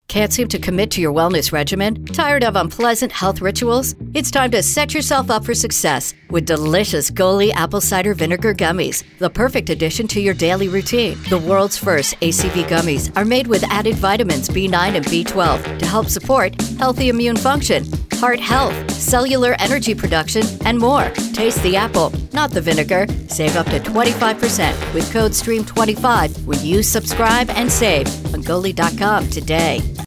Can't seem to commit to your wellness regimen? Tired of unpleasant health rituals? It's time to set yourself up for success with delicious Goli apple cider vinegar gummies, the perfect addition to your daily routine. The world's first ACV gummies are made with added vitamins B9 and B12 to help support healthy immune function, heart health, cellular energy production, and more. Taste the apple, not the vinegar. Save up to 25% with code STREAM25 when you subscribe and save on Goli.com today.